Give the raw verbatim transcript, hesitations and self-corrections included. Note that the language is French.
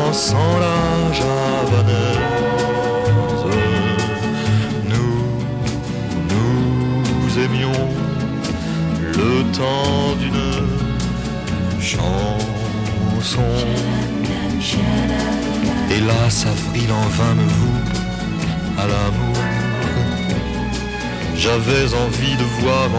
dansant la javanaise. Nous, nous aimions le temps d'une chanson. Hélas, avril en vain me voue à l'amour. J'avais envie de voir